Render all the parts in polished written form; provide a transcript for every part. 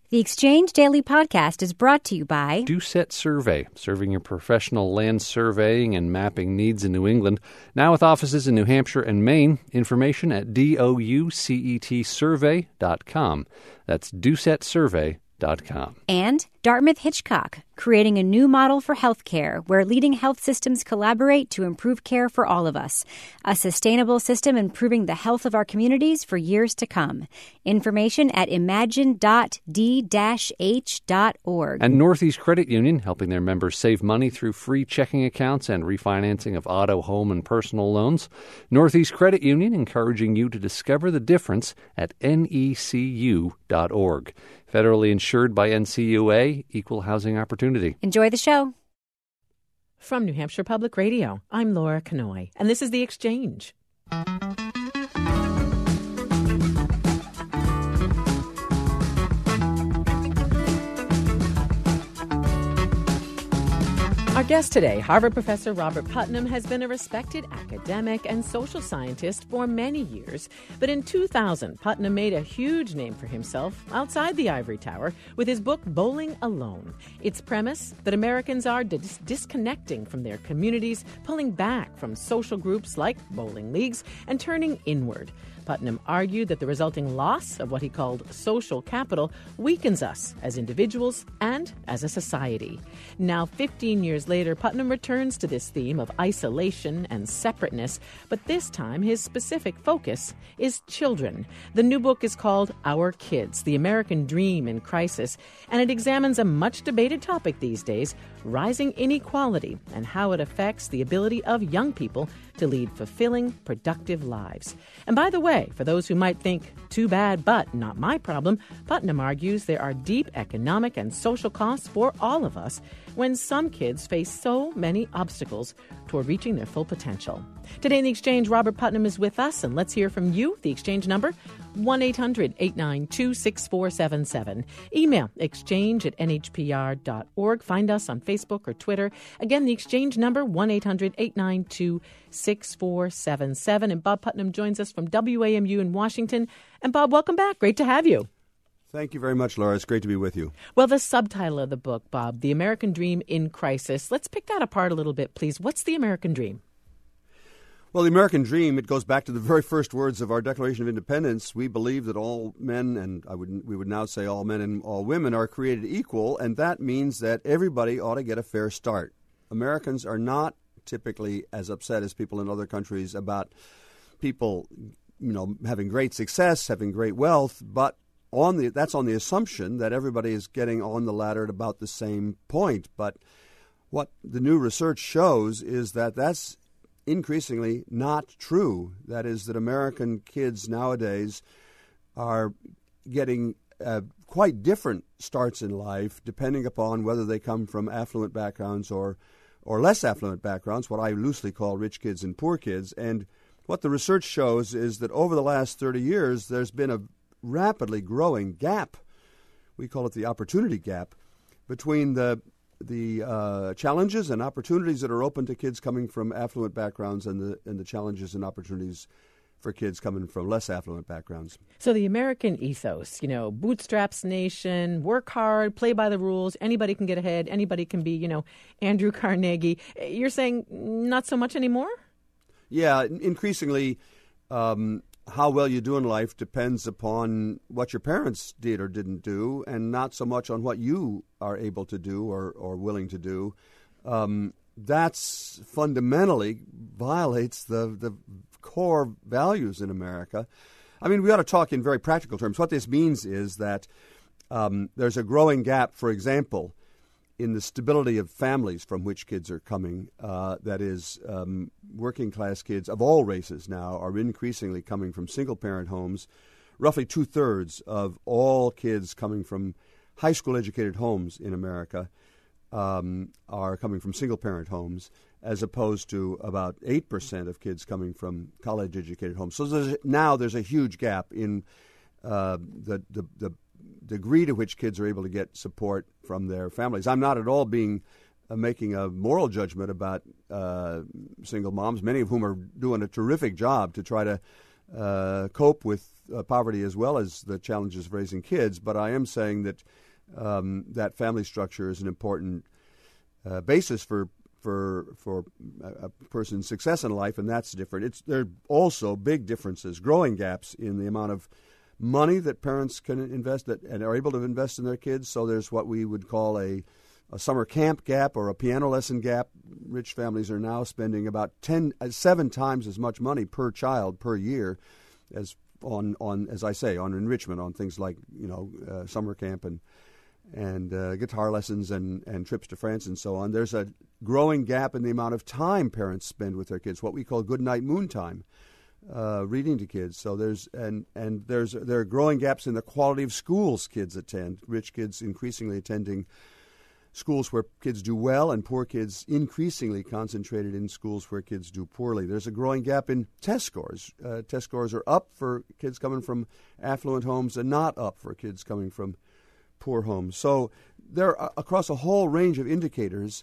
The Exchange Daily Podcast is brought to you by Doucette Survey, serving your professional land surveying and mapping needs in New England. Now with offices in New Hampshire and Maine. Information at doucetsurvey.com. That's doucetsurvey.com. And Dartmouth Hitchcock, creating a new model for healthcare where leading health systems collaborate to improve care for all of us. A sustainable system improving the health of our communities for years to come. Information at imagine.d-h.org. And Northeast Credit Union, helping their members save money through free checking accounts and refinancing of auto, home, and personal loans. Northeast Credit Union encouraging you to discover the difference at necu.org. Federally insured by NCUA, Equal Housing Opportunity. Enjoy the show. From New Hampshire Public Radio, I'm Laura Kanoy, and this is The Exchange. Our guest today, Harvard professor Robert Putnam, has been a respected academic and social scientist for many years. But in 2000, Putnam made a huge name for himself outside the ivory tower with his book, Bowling Alone. Its premise, that Americans are disconnecting from their communities, pulling back from social groups like bowling leagues, and turning inward. Putnam argued that the resulting loss of what he called social capital weakens us as individuals and as a society. Now, 15 years later, Putnam returns to this theme of isolation and separateness, but this time his specific focus is children. The new book is called Our Kids, The American Dream in Crisis, and it examines a much-debated topic these days, rising inequality and how it affects the ability of young people to lead fulfilling, productive lives. And by the way, for those who might think, too bad, but not my problem, Putnam argues there are deep economic and social costs for all of us when some kids face so many obstacles toward reaching their full potential. Today in The Exchange, Robert Putnam is with us, and let's hear from you. The Exchange number, 1-800-892-6477. Email exchange@nhpr.org. Find us on Facebook or Twitter. Again, the Exchange number, 1-800-892-6477. And Bob Putnam joins us from WAMU in Washington. And Bob, welcome back. Great to have you. Thank you very much, Laura. It's great to be with you. Well, the subtitle of the book, Bob, The American Dream in Crisis. Let's pick that apart a little bit, please. What's the American dream? Well, the American dream, it goes back to the very first words of our Declaration of Independence. We believe that all men, and we would now say all men and all women, are created equal, and that means that everybody ought to get a fair start. Americans are not typically as upset as people in other countries about people, having great success, having great wealth, but that's on the assumption that everybody is getting on the ladder at about the same point. But what the new research shows is that that's increasingly not true. That is, that American kids nowadays are getting quite different starts in life depending upon whether they come from affluent backgrounds or less affluent backgrounds, what I loosely call rich kids and poor kids. And what the research shows is that over the last 30 years, there's been a rapidly growing gap, we call it the opportunity gap, between the challenges and opportunities that are open to kids coming from affluent backgrounds and the challenges and opportunities for kids coming from less affluent backgrounds. So the American ethos, bootstraps nation, work hard, play by the rules, anybody can get ahead, anybody can be, Andrew Carnegie. You're saying not so much anymore? Yeah, increasingly, how well you do in life depends upon what your parents did or didn't do, and not so much on what you are able to do or willing to do. That's fundamentally violates the core values in America. I mean, we ought to talk in very practical terms. What this means is that there's a growing gap, for example, in the stability of families from which kids are coming. That is, working class kids of all races now are increasingly coming from single-parent homes. Roughly two-thirds of all kids coming from high school-educated homes in America are coming from single-parent homes, as opposed to about 8% of kids coming from college-educated homes. So there's a huge gap in the degree to which kids are able to get support from their families. I'm not at all making a moral judgment about single moms, many of whom are doing a terrific job to try to cope with poverty as well as the challenges of raising kids. But I am saying that that family structure is an important basis for a person's success in life, and that's different. There are also big differences, growing gaps in the amount of money that parents can invest and are able to invest in their kids. So there's what we would call a summer camp gap or a piano lesson gap. Rich families are now spending about 7 times as much money per child per year as on enrichment, on things like summer camp and guitar lessons and trips to France and so on. There's a growing gap in the amount of time parents spend with their kids, what we call good night moon time, reading to kids. So there are growing gaps in the quality of schools kids attend. Rich kids increasingly attending schools where kids do well, and poor kids increasingly concentrated in schools where kids do poorly. There's a growing gap in test scores. Test scores are up for kids coming from affluent homes and not up for kids coming from poor homes. So there are, across a whole range of indicators,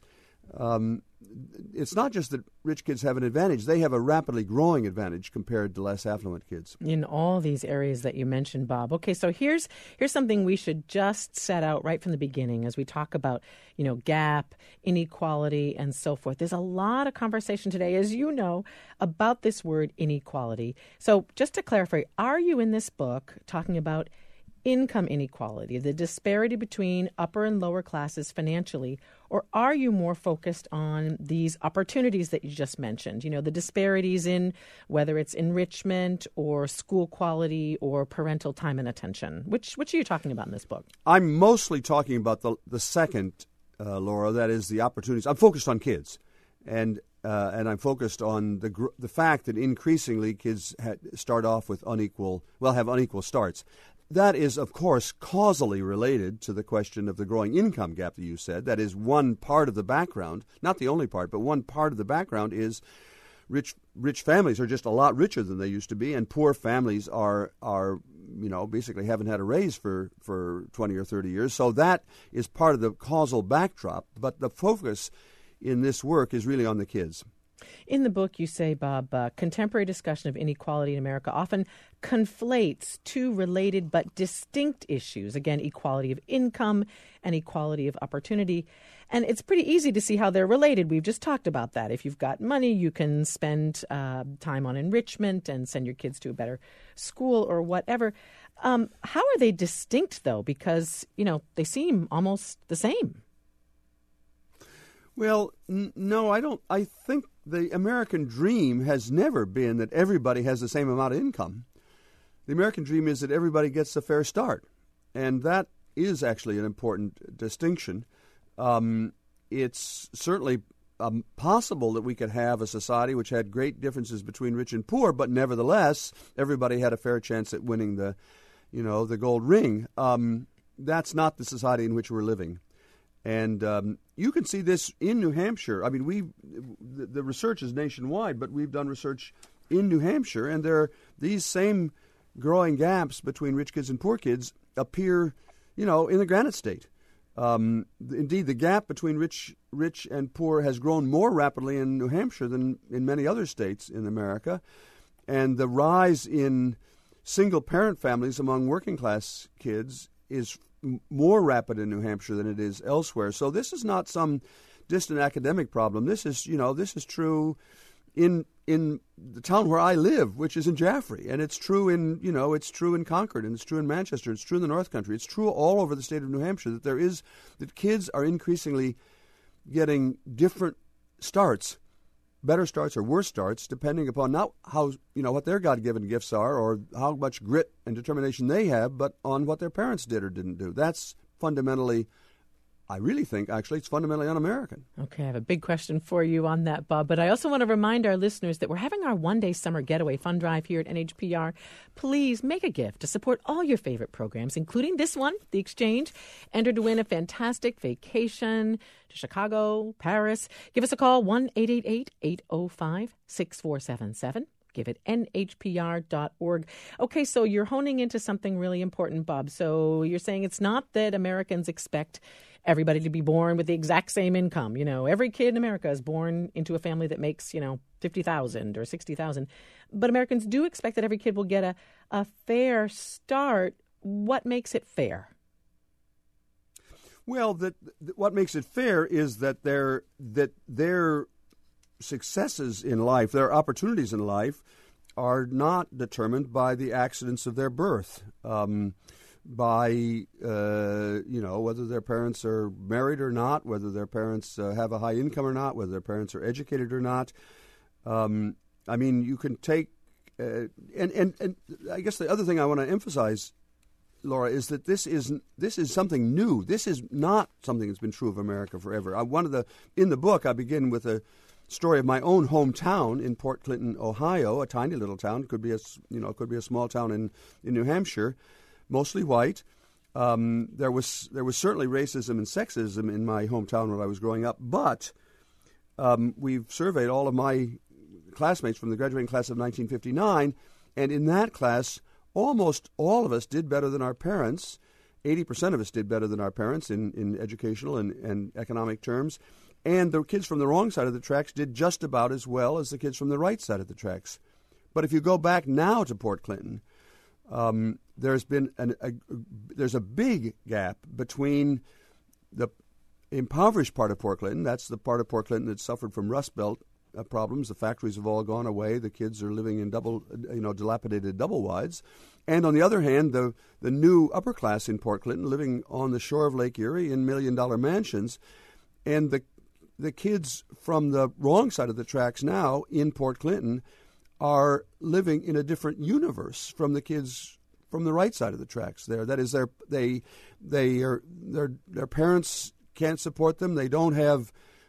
it's not just that rich kids have an advantage. They have a rapidly growing advantage compared to less affluent kids. In all these areas that you mentioned, Bob. Okay, so here's something we should just set out right from the beginning as we talk about, gap, inequality, and so forth. There's a lot of conversation today, as you know, about this word inequality. So just to clarify, are you in this book talking about income inequality, the disparity between upper and lower classes financially, or are you more focused on these opportunities that you just mentioned, the disparities in whether it's enrichment or school quality or parental time and attention? Which are you talking about in this book? I'm mostly talking about the second, Laura, that is the opportunities. I'm focused on kids, and I'm focused on the fact that increasingly kids start off with have unequal starts. That is, of course, causally related to the question of the growing income gap that you said. That is one part of the background, not the only part, but one part of the background is rich families are just a lot richer than they used to be, and poor families are basically haven't had a raise for 20 or 30 years. So that is part of the causal backdrop, but the focus in this work is really on the kids. In the book, you say, Bob, contemporary discussion of inequality in America often conflates two related but distinct issues. Again, equality of income and equality of opportunity. And it's pretty easy to see how they're related. We've just talked about that. If you've got money, you can spend time on enrichment and send your kids to a better school or whatever. How are they distinct, though? Because, they seem almost the same. Well, no, I don't. I think the American dream has never been that everybody has the same amount of income. The American dream is that everybody gets a fair start, and that is actually an important distinction. It's certainly possible that we could have a society which had great differences between rich and poor, but nevertheless, everybody had a fair chance at winning the gold ring. That's not the society in which we're living. And you can see this in New Hampshire. I mean, the research is nationwide, but we've done research in New Hampshire, and there are these same growing gaps between rich kids and poor kids appear, in the Granite State. Indeed, the gap between rich and poor has grown more rapidly in New Hampshire than in many other states in America, and the rise in single-parent families among working-class kids is more rapid in New Hampshire than it is elsewhere. So this is not some distant academic problem. This is true in the town where I live, which is in Jaffrey, and it's true in Concord, and it's true in Manchester, it's true in the North Country, it's true all over the state of New Hampshire that kids are increasingly getting different starts, better starts or worse starts, depending upon not how what their God-given gifts are or how much grit and determination they have, but on what their parents did or didn't do. That's fundamentally, I really think, actually, it's fundamentally un-American. Okay, I have a big question for you on that, Bob. But I also want to remind our listeners that we're having our one-day summer getaway fund drive here at NHPR. Please make a gift to support all your favorite programs, including this one, The Exchange. Enter to win a fantastic vacation to Chicago, Paris. Give us a call, 1-888-805-6477. Give it nhpr.org. Okay, so you're honing into something really important, Bob. So you're saying it's not that Americans expect everybody to be born with the exact same income. You know, every kid in America is born into a family that makes, $50,000 or $60,000. But Americans do expect that every kid will get a fair start. What makes it fair? Well, what makes it fair is that their successes in life, their opportunities in life, are not determined by the accidents of their birth, by whether their parents are married or not, whether their parents have a high income or not, whether their parents are educated or not. You can take and I guess the other thing I want to emphasize, Laura, is that this is something new. This is not something that's been true of America forever. In the book, I begin with a story of my own hometown in Port Clinton, Ohio, a tiny little town. It could be a small town in New Hampshire, mostly white. There was certainly racism and sexism in my hometown when I was growing up, but we've surveyed all of my classmates from the graduating class of 1959, and in that class, almost all of us did better than our parents. 80% of us did better than our parents in educational and economic terms. And the kids from the wrong side of the tracks did just about as well as the kids from the right side of the tracks. But if you go back now to Port Clinton, there's a big gap between the impoverished part of Port Clinton. That's the part of Port Clinton that suffered from Rust Belt problems. The factories have all gone away. The kids are living in dilapidated double wides. And on the other hand, the new upper class in Port Clinton living on the shore of Lake Erie in $1 million mansions. And the kids from the wrong side of the tracks now in Port Clinton are living in a different universe from the kids from the right side of the tracks there. That is, their parents can't support them. They don't have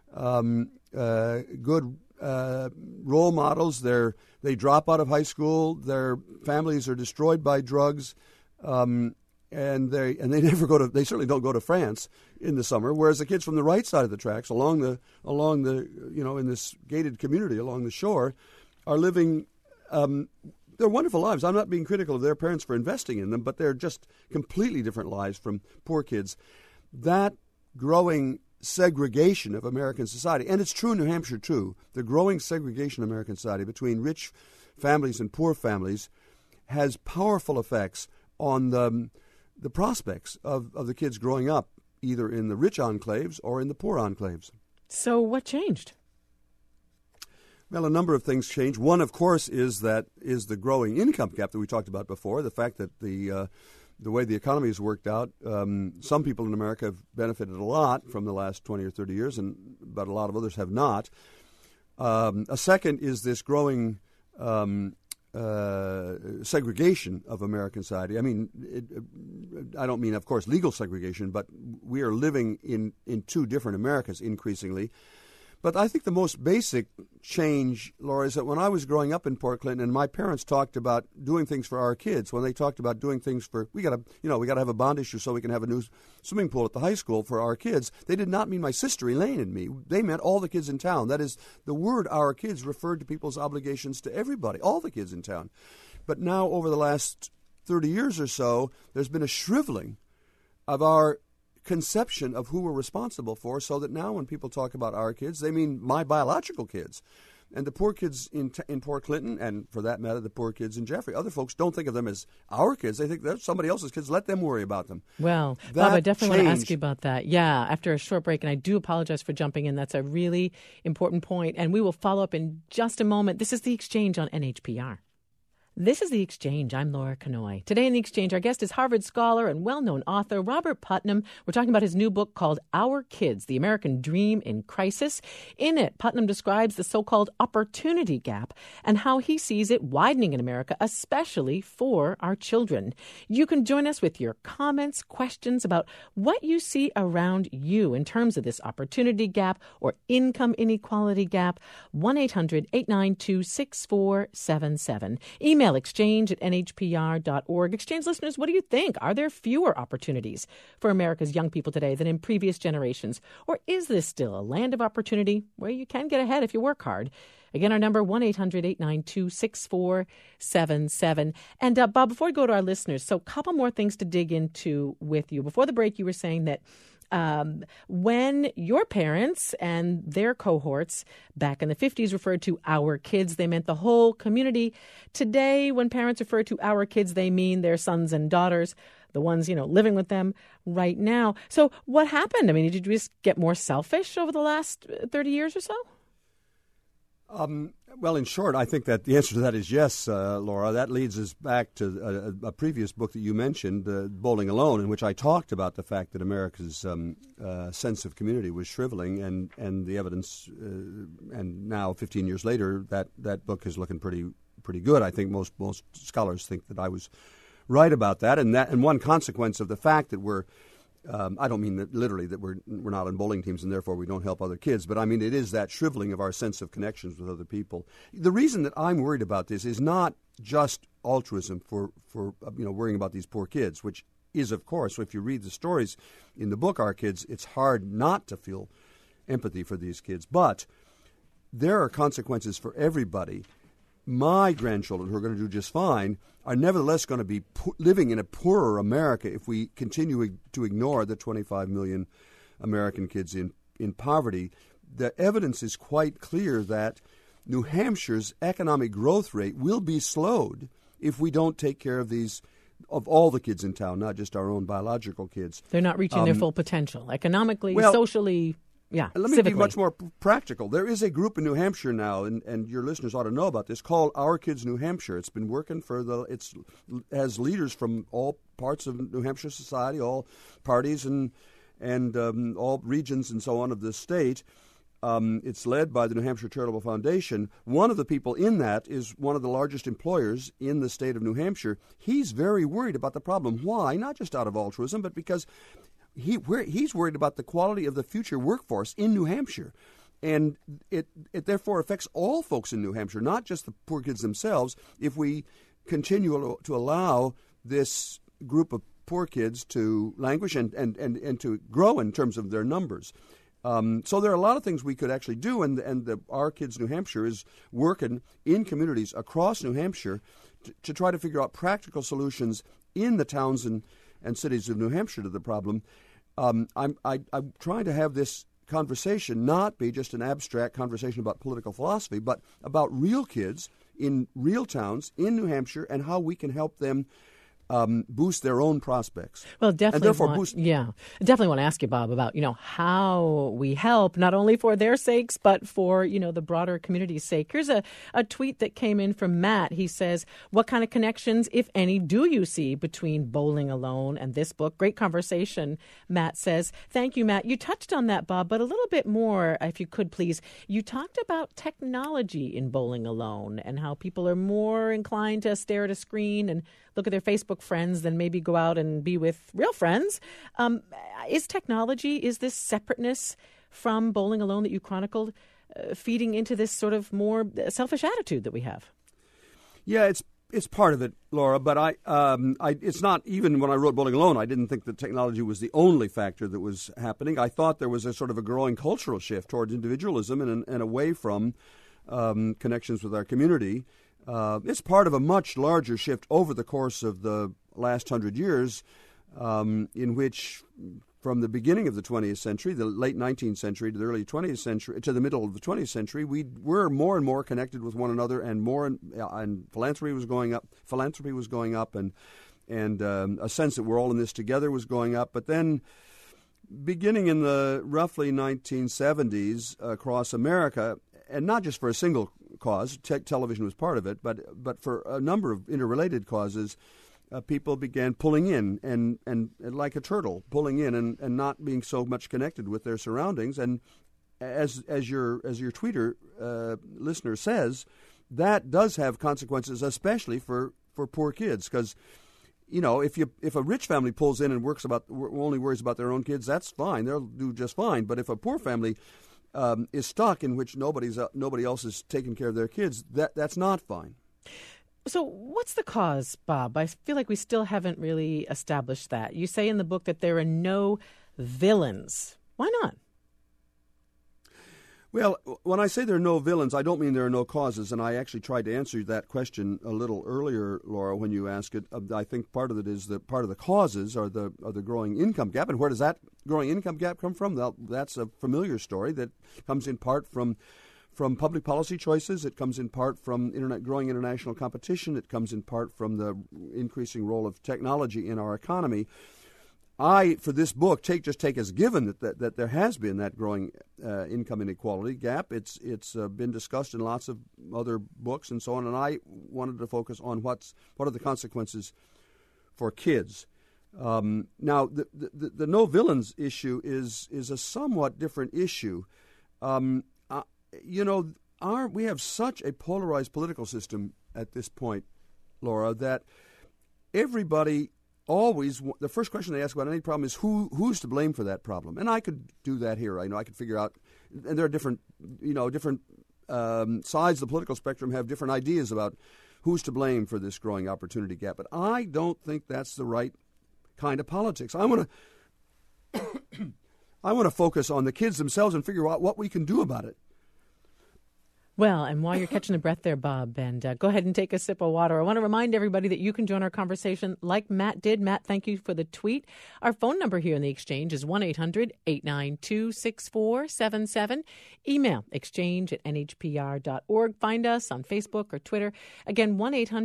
good role models. They drop out of high school. Their families are destroyed by drugs, and they never go to. They certainly don't go to France in the summer. Whereas the kids from the right side of the tracks, along the in this gated community along the shore, are living their wonderful lives. I'm not being critical of their parents for investing in them, but they're just completely different lives from poor kids. That growing segregation of American society, and it's true in New Hampshire too, the growing segregation of American society between rich families and poor families has powerful effects on the prospects of the kids growing up, either in the rich enclaves or in the poor enclaves. So what changed? Well, a number of things changed. One, of course, is the growing income gap that we talked about before, the fact that the way the economy has worked out. Some people in America have benefited a lot from the last 20 or 30 years, but a lot of others have not. A second is this growing segregation of American society. I mean, I don't mean, of course, legal segregation, but we are living in two different Americas increasingly. But I think the most basic change, Laura, is that when I was growing up in Port Clinton and my parents talked about doing things for our kids, when they talked about doing things for, we got to have a bond issue so we can have a new swimming pool at the high school for our kids, they did not mean my sister Elaine and me. They meant all the kids in town. That is, the word our kids referred to people's obligations to everybody, all the kids in town. But now over the last 30 years or so, there's been a shriveling of our conception of who we're responsible for, so that now when people talk about our kids, they mean my biological kids. And the poor kids in Port Clinton, and for that matter, the poor kids in Jeffrey, other folks don't think of them as our kids. They think they're somebody else's kids. Let them worry about them. Well, Bob, I definitely want to ask you about that. Yeah, after a short break, and I do apologize for jumping in. That's a really important point, and we will follow up in just a moment. This is The Exchange on NHPR. This is The Exchange. I'm Laura Kanoy. Today in The Exchange, our guest is Harvard scholar and well-known author Robert Putnam. We're talking about his new book called Our Kids, The American Dream in Crisis. In it, Putnam describes the so-called opportunity gap and how he sees it widening in America, especially for our children. You can join us with your comments, questions about what you see around you in terms of this opportunity gap or income inequality gap. 1-800-892-6477. Email exchange@nhpr.org. Exchange listeners, what do you think? Are there fewer opportunities for America's young people today than in previous generations? Or is this still a land of opportunity where you can get ahead if you work hard? Again, our number, 1-800-892-6477. And Bob, before we go to our listeners, so a couple more things to dig into with you. Before the break, you were saying that when your parents and their cohorts back in the 50s referred to our kids, they meant the whole community. Today, when parents refer to our kids, they mean their sons and daughters, the ones, living with them right now. So what happened? I mean, did you just get more selfish over the last 30 years or so? Well, in short, I think that the answer to that is yes, Laura. That leads us back to a previous book that you mentioned, Bowling Alone, in which I talked about the fact that America's sense of community was shriveling, and the evidence, and now 15 years later, that book is looking pretty good. I think most scholars think that I was right about that, and one consequence of the fact that we're I don't mean that literally that we're not on bowling teams and therefore we don't help other kids, but I mean it is that shriveling of our sense of connections with other people. The reason that I'm worried about this is not just altruism for worrying about these poor kids, which is, of course, if you read the stories in the book, Our Kids, it's hard not to feel empathy for these kids. But there are consequences for everybody. My grandchildren, who are going to do just fine, are nevertheless going to be living in a poorer America if we continue to ignore the 25 million American kids in poverty. The evidence is quite clear that New Hampshire's economic growth rate will be slowed if we don't take care of all the kids in town, not just our own biological kids. They're not reaching their full potential economically, socially. Yeah, let me be much more practical. There is a group in New Hampshire now, and your listeners ought to know about this, called Our Kids New Hampshire. It's been working it has leaders from all parts of New Hampshire society, all parties and all regions and so on of the state. It's led by the New Hampshire Charitable Foundation. One of the people in that is one of the largest employers in the state of New Hampshire. He's very worried about the problem. Why? Not just out of altruism, but because he's worried about the quality of the future workforce in New Hampshire. And it therefore affects all folks in New Hampshire, not just the poor kids themselves, if we continue to allow this group of poor kids to languish and to grow in terms of their numbers. So there are a lot of things we could actually do, and Our Kids New Hampshire is working in communities across New Hampshire to try to figure out practical solutions in the towns and cities of New Hampshire to the problem. I'm trying to have this conversation not be just an abstract conversation about political philosophy, but about real kids in real towns in New Hampshire and how we can help them boost their own prospects. Well, definitely. And therefore definitely want to ask you, Bob, about how we help not only for their sakes but for the broader community's sake. Here's a tweet that came in from Matt. He says, "What kind of connections, if any, do you see between Bowling Alone and this book?" Great conversation, Matt says. Thank you, Matt. You touched on that, Bob, but a little bit more, if you could, please. You talked about technology in Bowling Alone and how people are more inclined to stare at a screen and look at their Facebook friends than maybe go out and be with real friends. Is technology, is this separateness from Bowling Alone that you chronicled feeding into this sort of more selfish attitude that we have? Yeah, it's part of it, Laura. But it's not, even when I wrote Bowling Alone, I didn't think that technology was the only factor that was happening. I thought there was a sort of a growing cultural shift towards individualism and away from connections with our community. It's part of a much larger shift over the course of the last 100 years, in which, from the beginning of the 20th century, the late 19th century to the early 20th century, to the middle of the 20th century, we were more and more connected with one another, and philanthropy was going up, and a sense that we're all in this together was going up. But then, beginning in the roughly 1970s across America, and not just for a single cause, television was part of it, but for a number of interrelated causes, people began pulling in and like a turtle, pulling in and not being so much connected with their surroundings. And as your tweeter listener says, that does have consequences, especially for poor kids, because if a rich family pulls in and only worries about their own kids, that's fine. They'll do just fine. But if a poor family is stuck in which nobody else is taking care of their kids, that's not fine. So what's the cause, Bob? I feel like we still haven't really established that. You say in the book that there are no villains. Why not? Well, when I say there are no villains, I don't mean there are no causes, and I actually tried to answer that question a little earlier, Laura, when you asked it. I think part of it is that part of the causes are the growing income gap, and where does that growing income gap come from? Well, that's a familiar story that comes in part from public policy choices. It comes in part from growing international competition. It comes in part from the increasing role of technology in our economy. I, for this book, take as given that there has been that growing income inequality gap. It's been discussed in lots of other books and so on, and I wanted to focus on what are the consequences for kids. Now, the no villains issue is a somewhat different issue. We have such a polarized political system at this point, Laura, that everybody always, the first question they ask about any problem is who's to blame for that problem. And I could do that here. I could figure out, and there are different sides of the political spectrum have different ideas about who's to blame for this growing opportunity gap. But I don't think that's the right kind of politics. I want to focus on the kids themselves and figure out what we can do about it. Well, and while you're catching a breath there, Bob, and go ahead and take a sip of water, I want to remind everybody that you can join our conversation like Matt did. Matt, thank you for the tweet. Our phone number here in the Exchange is 1-800-892-6477. Email exchange@nhpr.org. Find us on Facebook or Twitter. Again,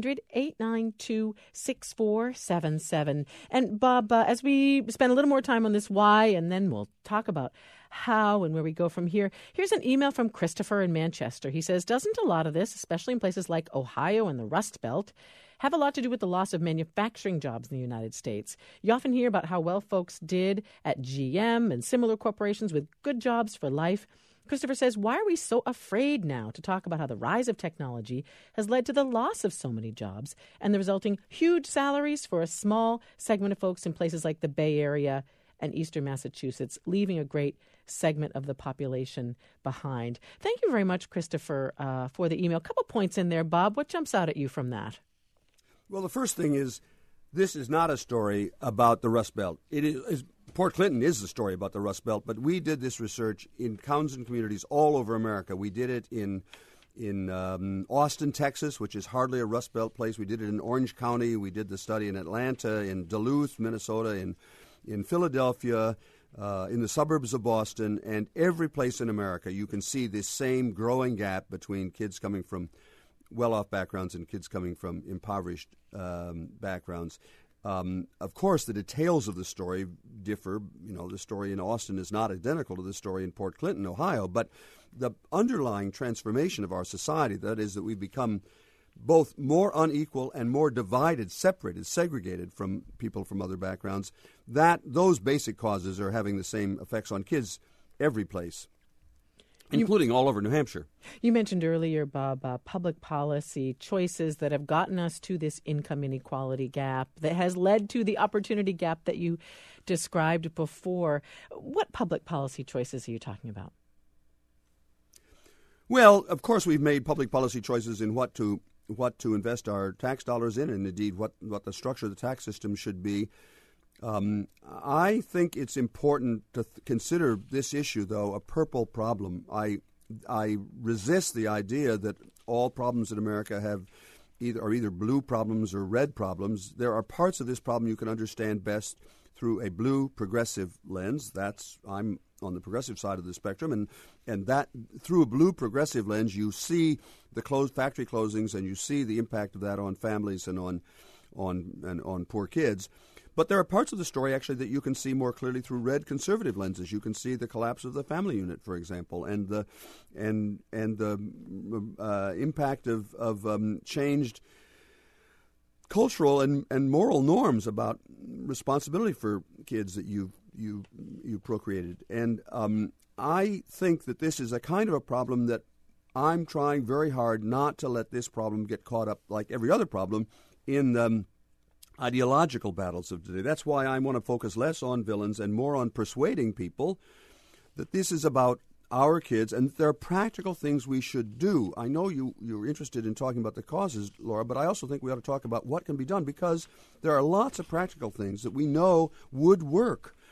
1-800-892-6477. And Bob, as we spend a little more time on this why, and then we'll talk about how and where we go from here. Here's an email from Christopher in Manchester. He says, doesn't a lot of this, especially in places like Ohio and the Rust Belt, have a lot to do with the loss of manufacturing jobs in the United States? You often hear about how well folks did at GM and similar corporations with good jobs for life. Christopher says, why are we so afraid now to talk about how the rise of technology has led to the loss of so many jobs and the resulting huge salaries for a small segment of folks in places like the Bay Area and Eastern Massachusetts, leaving a great segment of the population behind? Thank you very much, Christopher, for the email. A couple points in there, Bob. What jumps out at you from that? Well, the first thing is this is not a story about the Rust Belt. It is Port Clinton is the story about the Rust Belt, but we did this research in towns and communities all over America. We did it in Austin, Texas, which is hardly a Rust Belt place. We did it in Orange County. We did the study in Atlanta, in Duluth, Minnesota, in Philadelphia, in the suburbs of Boston, and every place in America, you can see this same growing gap between kids coming from well-off backgrounds and kids coming from impoverished backgrounds. Of course, the details of the story differ. The story in Austin is not identical to the story in Port Clinton, Ohio, but the underlying transformation of our society, that is that we've become both more unequal and more divided, separated, segregated from people from other backgrounds, those basic causes are having the same effects on kids every place, including all over New Hampshire. You mentioned earlier, Bob, public policy choices that have gotten us to this income inequality gap that has led to the opportunity gap that you described before. What public policy choices are you talking about? Well, of course, we've made public policy choices in what to invest our tax dollars in, and indeed what the structure of the tax system should be. I think it's important to consider this issue, though, a purple problem. I resist the idea that all problems in America are either blue problems or red problems. There are parts of this problem you can understand best through a blue progressive lens. I'm on the progressive side of the spectrum, and that through a blue progressive lens, you see the factory closings, and you see the impact of that on families and on poor kids. But there are parts of the story actually that you can see more clearly through red conservative lenses. You can see the collapse of the family unit, for example, and the impact of changed cultural and moral norms about responsibility for kids that you procreated. And I think that this is a kind of a problem that I'm trying very hard not to let this problem get caught up, like every other problem, in ideological battles of today. That's why I want to focus less on villains and more on persuading people that this is about our kids and there are practical things we should do. I know you're interested in talking about the causes, Laura, but I also think we ought to talk about what can be done, because there are lots of practical things that we know would work.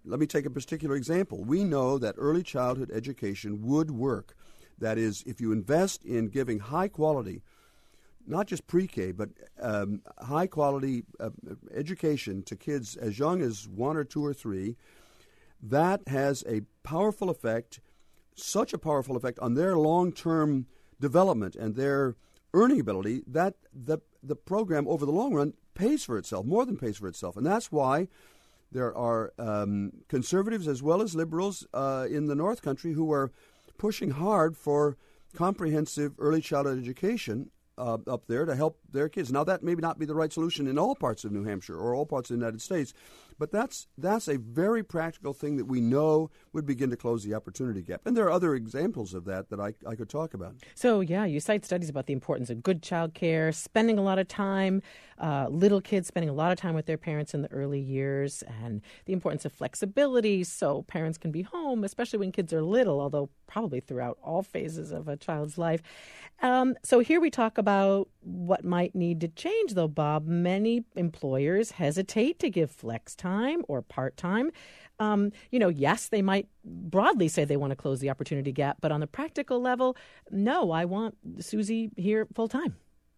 let me take a particular example. We know that early childhood education would work. That is, if you invest in giving high quality, not just pre-K, but high quality education to kids as young as 1 or 2 or 3, that has a powerful effect, such a powerful effect on their long-term development and their earning ability that the program over the long run pays for itself, more than pays for itself. And that's why there are conservatives as well as liberals in the North Country who are pushing hard for comprehensive early childhood education up there to help their kids. Now, that may not be the right solution in all parts of New Hampshire or all parts of the United States, but that's a very practical thing that we know would begin to close the opportunity gap. And there are other examples of that I could talk about. So, yeah, you cite studies about the importance of good child care, spending a lot of time, little kids spending a lot of time with their parents in the early years, and the importance of flexibility so parents can be home, especially when kids are little, although probably throughout all phases of a child's life. So here we talk about what might need to change, though, Bob. Many employers hesitate to give flex time or part-time. Yes, they might broadly say they want to close the opportunity gap, but on the practical level, no, I want Susie here full-time.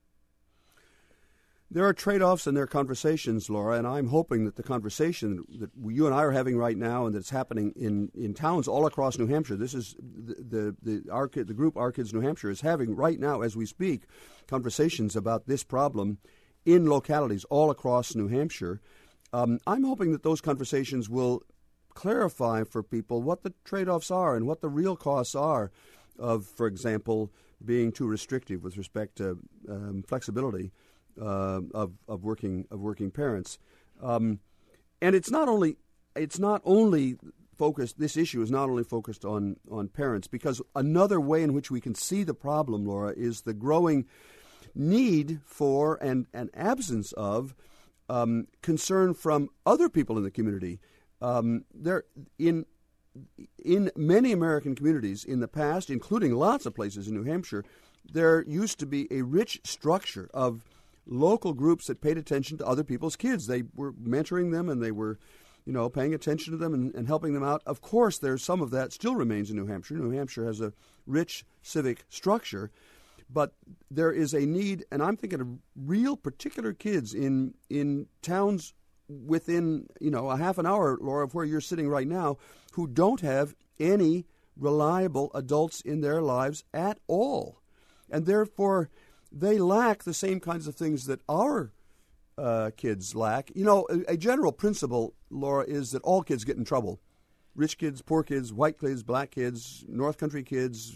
There are trade-offs in their conversations, Laura, and I'm hoping that the conversation that you and I are having right now and that's happening in towns all across New Hampshire, this is the group Our Kids New Hampshire is having right now as we speak, conversations about this problem in localities all across New Hampshire. I'm hoping that those conversations will clarify for people what the trade-offs are and what the real costs are of, for example, being too restrictive with respect to flexibility of working parents, and it's not only focused. This issue is not only focused on parents, because another way in which we can see the problem, Laura, is the growing need for and absence of concern from other people in the community. There in many American communities in the past, including lots of places in New Hampshire, there used to be a rich structure of local groups that paid attention to other people's kids. They were mentoring them and they were, paying attention to them and helping them out. Of course, there's some of that still remains in New Hampshire. New Hampshire has a rich civic structure, but there is a need, and I'm thinking of real particular kids in towns within, a half an hour, Laura, of where you're sitting right now, who don't have any reliable adults in their lives at all. And therefore, they lack the same kinds of things that our kids lack. A general principle, Laura, is that all kids get in trouble. Rich kids, poor kids, white kids, black kids, North Country kids,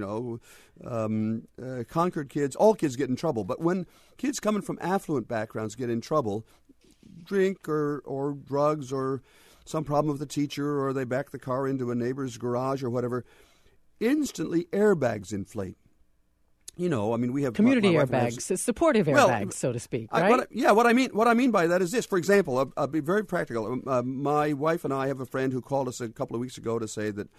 Concord kids, all kids get in trouble. But when kids coming from affluent backgrounds get in trouble, drink or drugs or some problem with the teacher, or they back the car into a neighbor's garage or whatever, instantly airbags inflate. We have community airbags, supportive airbags, so to speak, right? What I mean by that is this. For example, I'll be very practical. My wife and I have a friend who called us a couple of weeks ago to say that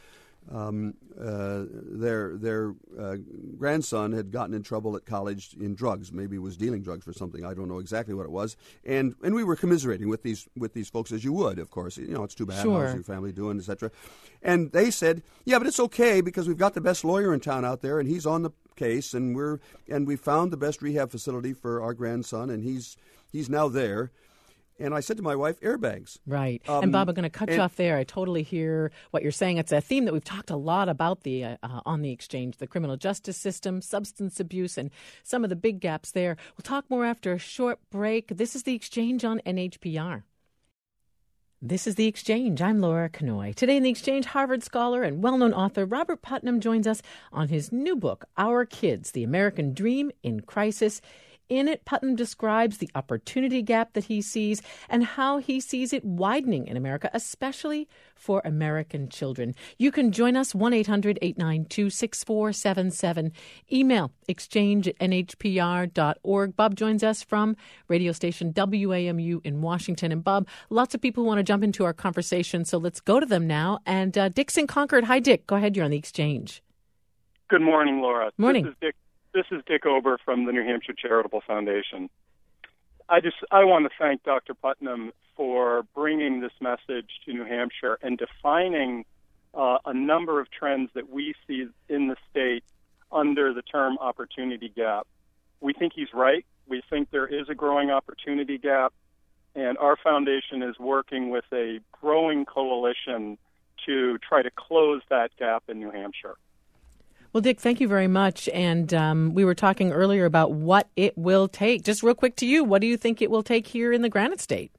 their grandson had gotten in trouble at college in drugs. Maybe was dealing drugs for something. I don't know exactly what it was. And we were commiserating with these folks, as you would, of course. It's too bad. Sure. How's your family doing, etc. And they said, yeah, but it's okay because we've got the best lawyer in town out there, and he's on the case, and we found the best rehab facility for our grandson, and he's now there. And I said to my wife, airbags. Right. And Bob, I'm going to cut you off there. I totally hear what you're saying. It's a theme that we've talked a lot about on the exchange, the criminal justice system, substance abuse, and some of the big gaps there. We'll talk more after a short break. This is The Exchange on NHPR. This is The Exchange. I'm Laura Kanoy. Today in The Exchange, Harvard scholar and well-known author Robert Putnam joins us on his new book, Our Kids, The American Dream in Crisis. In it, Putnam describes the opportunity gap that he sees and how he sees it widening in America, especially for American children. You can join us, 1-800-892-6477. Email exchange@nhpr.org. Bob joins us from radio station WAMU in Washington. And Bob, lots of people want to jump into our conversation, so let's go to them now. And Dick's in Concord. Hi, Dick. Go ahead. You're on The Exchange. Good morning, Laura. Morning. This is Dick Ober from the New Hampshire Charitable Foundation. I want to thank Dr. Putnam for bringing this message to New Hampshire and defining a number of trends that we see in the state under the term opportunity gap. We think he's right. We think there is a growing opportunity gap, and our foundation is working with a growing coalition to try to close that gap in New Hampshire. Well, Dick, thank you very much. And we were talking earlier about what it will take. Just real quick to you, what do you think it will take here in the Granite State?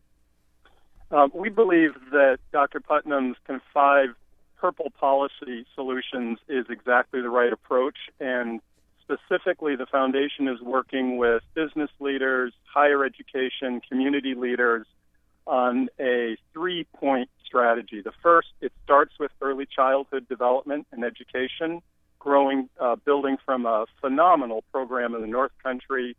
We believe that Dr. Putnam's 5 purple policy solutions is exactly the right approach, and specifically the foundation is working with business leaders, higher education, community leaders on a 3-point strategy. The first, it starts with early childhood development and education, building from a phenomenal program in the North Country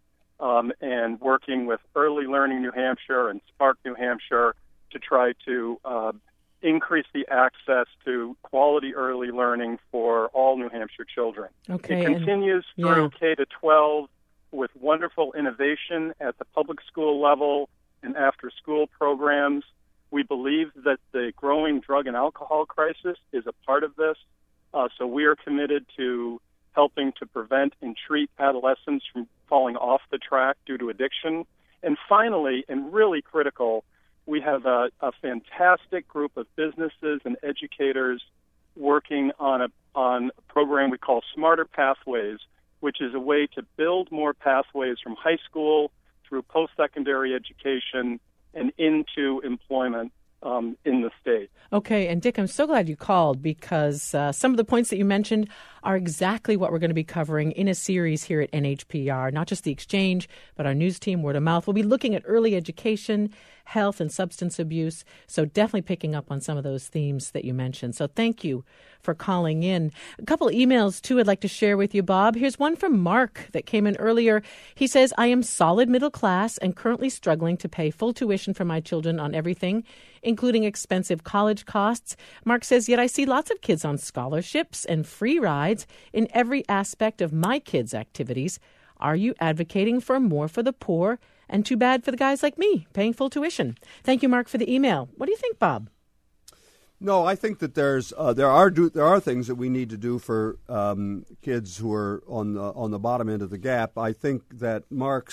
and working with Early Learning New Hampshire and Spark New Hampshire to try to increase the access to quality early learning for all New Hampshire children. Okay, it continues through K-12 with wonderful innovation at the public school level and after-school programs. We believe that the growing drug and alcohol crisis is a part of this, so we are committed to helping to prevent and treat adolescents from falling off the track due to addiction. And finally, and really critical, we have a fantastic group of businesses and educators working on a program we call Smarter Pathways, which is a way to build more pathways from high school through post-secondary education and into employment in the state. Okay, and Dick, I'm so glad you called because some of the points that you mentioned are exactly what we're going to be covering in a series here at NHPR, not just the exchange, but our news team, Word of Mouth. We'll be looking at early education, health, and substance abuse, so definitely picking up on some of those themes that you mentioned. So thank you for calling in. A couple of emails, too, I'd like to share with you, Bob. Here's one from Mark that came in earlier. He says, I am solid middle class and currently struggling to pay full tuition for my children on everything, including expensive college costs. Mark says, yet I see lots of kids on scholarships and free rides in every aspect of my kids' activities. Are you advocating for more for the poor and too bad for the guys like me paying full tuition? Thank you, Mark, for the email. What do you think, Bob? No, I think that there are things that we need to do for kids who are on the bottom end of the gap. I think that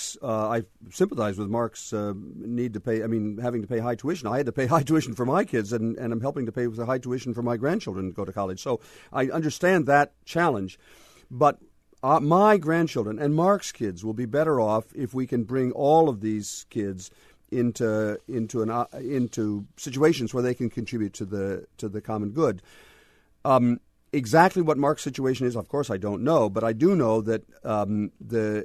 I sympathize with Mark's need to pay. I mean, having to pay high tuition. I had to pay high tuition for my kids, and I'm helping to pay with the high tuition for my grandchildren to go to college. So I understand that challenge, but my grandchildren and Mark's kids will be better off if we can bring all of these kids into situations where they can contribute to the common good. Exactly what Mark's situation is, of course, I don't know, but I do know that the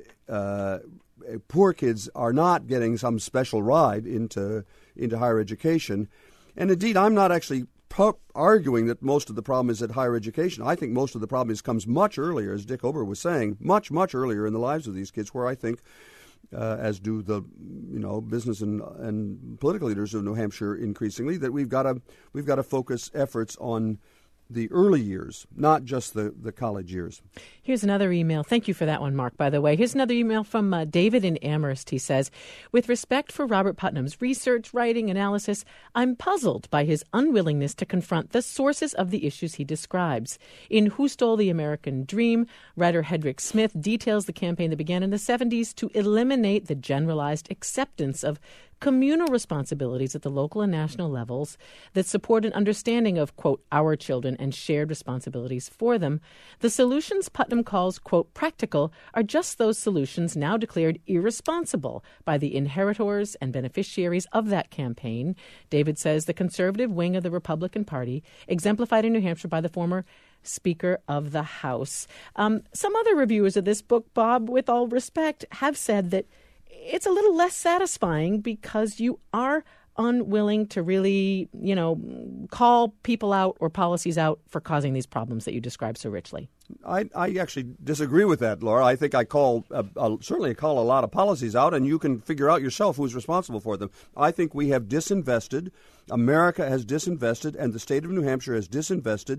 poor kids are not getting some special ride into higher education. And indeed, I'm not actually arguing that most of the problem is at higher education. I think most of the problem comes much earlier, as Dick Ober was saying, much earlier in the lives of these kids, where I think as do the business and political leaders of New Hampshire increasingly, that we've got to focus efforts on the early years, not just the college years. Here's another email. Thank you for that one, Mark, by the way. Here's another email from David in Amherst. He says, with respect for Robert Putnam's research, writing, analysis, I'm puzzled by his unwillingness to confront the sources of the issues he describes. In Who Stole the American Dream, writer Hedrick Smith details the campaign that began in the 70s to eliminate the generalized acceptance of communal responsibilities at the local and national levels that support an understanding of, quote, our children and shared responsibilities for them. The solutions Putnam calls, quote, practical are just those solutions now declared irresponsible by the inheritors and beneficiaries of that campaign. David says the conservative wing of the Republican Party, exemplified in New Hampshire by the former Speaker of the House. Some other reviewers of this book, Bob, with all respect, have said that it's a little less satisfying because you are unwilling to really, call people out or policies out for causing these problems that you describe so richly. I actually disagree with that, Laura. I think I certainly call a lot of policies out, and you can figure out yourself who's responsible for them. I think we have disinvested, America has disinvested, and the state of New Hampshire has disinvested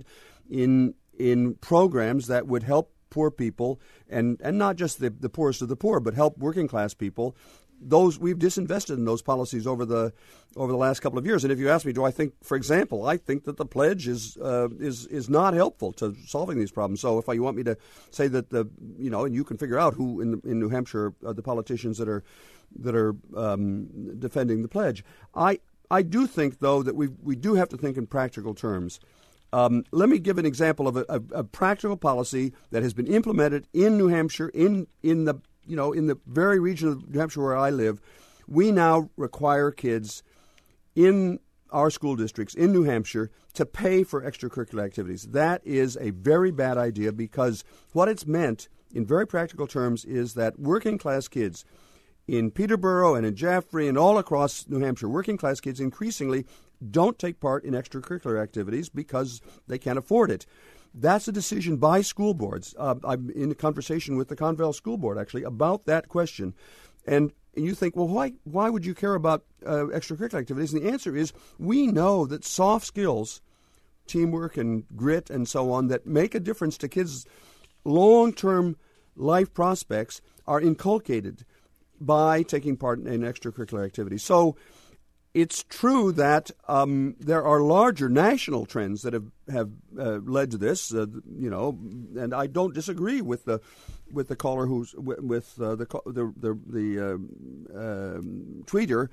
in programs that would help poor people, and not just the poorest of the poor, but help working class people we've disinvested in those policies over the last couple of years. And if you ask me, do I think, for example, I think that the pledge is not helpful to solving these problems. So if you want me to say that and you can figure out who in New Hampshire are the politicians that are defending the pledge. I do think, though, that we do have to think in practical terms. Let me give an example of a practical policy that has been implemented in New Hampshire, in the very region of New Hampshire where I live. We now require kids in our school districts in New Hampshire to pay for extracurricular activities. That is a very bad idea, because what it's meant in very practical terms is that working class kids in Peterborough and in Jaffrey and all across New Hampshire, working class kids increasingly don't take part in extracurricular activities because they can't afford it. That's a decision by school boards. I'm in a conversation with the Conval School Board, actually, about that question. And you think, well, why would you care about extracurricular activities? And the answer is, we know that soft skills, teamwork and grit and so on, that make a difference to kids' long-term life prospects are inculcated by taking part in extracurricular activities. So it's true that there are larger national trends that have led to this, and I don't disagree with the caller who's with the tweeter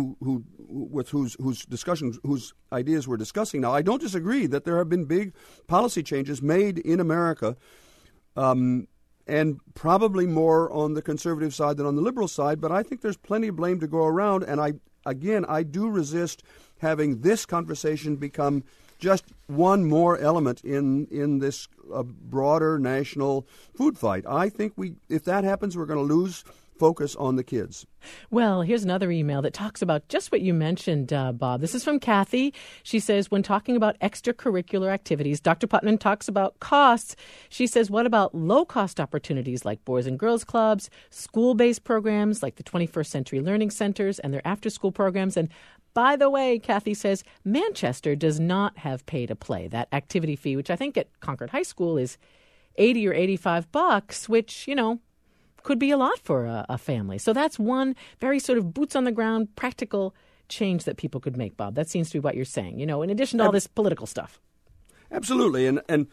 whose ideas we're discussing now. I don't disagree that there have been big policy changes made in America, and probably more on the conservative side than on the liberal side, but I think there's plenty of blame to go around, and I do resist having this conversation become just one more element in this broader national food fight. I think if that happens, we're going to lose focus on the kids. Well, here's another email that talks about just what you mentioned, Bob. This is from Kathy. She says, when talking about extracurricular activities, Dr. Putnam talks about costs. She says, what about low-cost opportunities like Boys and Girls Clubs, school-based programs like the 21st Century Learning Centers and their after-school programs? And by the way, Kathy says, Manchester does not have pay-to-play, that activity fee, which I think at Concord High School is $80 or $85, which, could be a lot for a family. So that's one very sort of boots-on-the-ground, practical change that people could make, Bob. That seems to be what you're saying, in addition to all this political stuff. Absolutely. And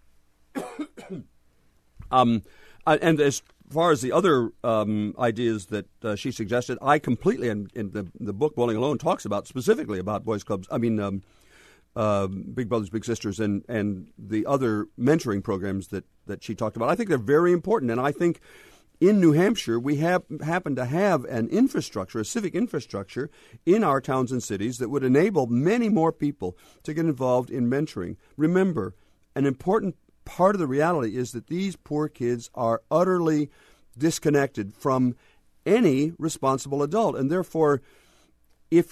as far as the other ideas that she suggested, I completely, in the book Bowling Alone talks specifically about boys clubs, Big Brothers Big Sisters and the other mentoring programs that she talked about. I think they're very important, and I think in New Hampshire, we happen to have an infrastructure, a civic infrastructure in our towns and cities that would enable many more people to get involved in mentoring. Remember, an important part of the reality is that these poor kids are utterly disconnected from any responsible adult, and therefore, if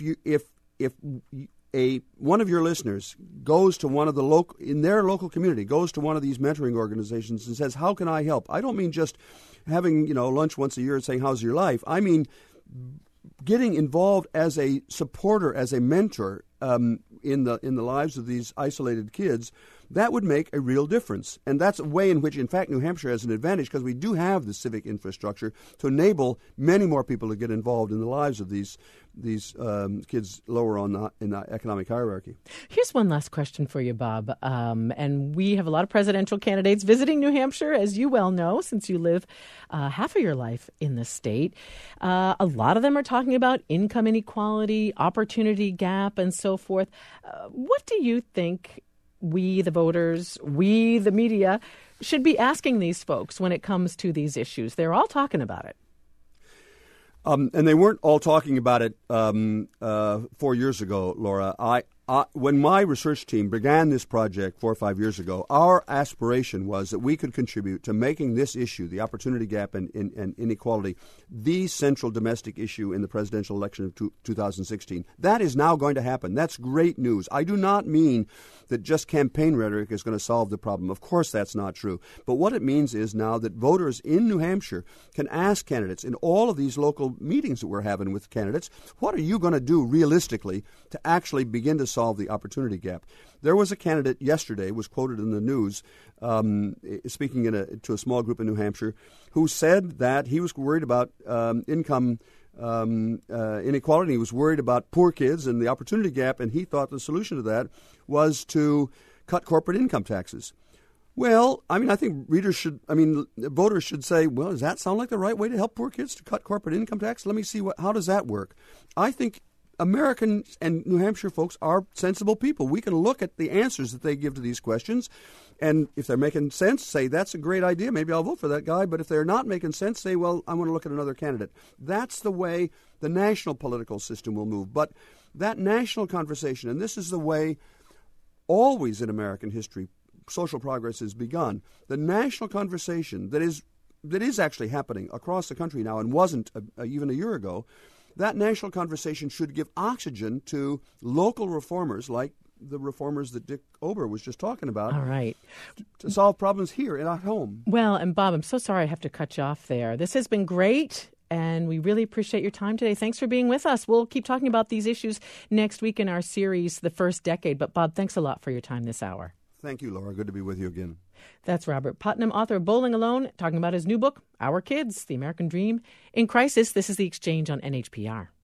one of your listeners goes to one of in their local community, goes to one of these mentoring organizations and says, "How can I help?" I don't mean just having lunch once a year and saying, "How's your life?" I mean getting involved as a supporter, as a mentor in the lives of these isolated kids. That would make a real difference. And that's a way in which, in fact, New Hampshire has an advantage, because we do have the civic infrastructure to enable many more people to get involved in the lives of these kids lower in the economic hierarchy. Here's one last question for you, Bob. And we have a lot of presidential candidates visiting New Hampshire, as you well know, since you live half of your life in the state. A lot of them are talking about income inequality, opportunity gap, and so forth. What do you think we, the voters, we, the media, should be asking these folks when it comes to these issues? They're all talking about it. And they weren't all talking about it 4 years ago, Laura. When my research team began this project 4 or 5 years ago, our aspiration was that we could contribute to making this issue, the opportunity gap and inequality, the central domestic issue in the presidential election of 2016. That is now going to happen. That's great news. I do not mean that just campaign rhetoric is going to solve the problem. Of course, that's not true. But what it means is now that voters in New Hampshire can ask candidates in all of these local meetings that we're having with candidates, what are you going to do realistically to actually begin to solve the opportunity gap? There was a candidate yesterday, was quoted in the news, speaking to a small group in New Hampshire, who said that he was worried about income inequality. He was worried about poor kids and the opportunity gap, and he thought the solution to that was to cut corporate income taxes. Well, I think voters should say, well, does that sound like the right way to help poor kids, to cut corporate income tax? Let me see how does that work? I think Americans and New Hampshire folks are sensible people. We can look at the answers that they give to these questions, and if they're making sense, say, that's a great idea, maybe I'll vote for that guy. But if they're not making sense, say, well, I want to look at another candidate. That's the way the national political system will move. But that national conversation, and this is the way always in American history social progress has begun, the national conversation that is actually happening across the country now and wasn't even a year ago, that national conversation should give oxygen to local reformers like the reformers that Dick Ober was just talking about. All right. To solve problems here and at home. Well, and Bob, I'm so sorry I have to cut you off there. This has been great, and we really appreciate your time today. Thanks for being with us. We'll keep talking about these issues next week in our series, The First Decade. But Bob, thanks a lot for your time this hour. Thank you, Laura. Good to be with you again. That's Robert Putnam, author of Bowling Alone, talking about his new book, Our Kids, The American Dream in Crisis. This is The Exchange on NHPR.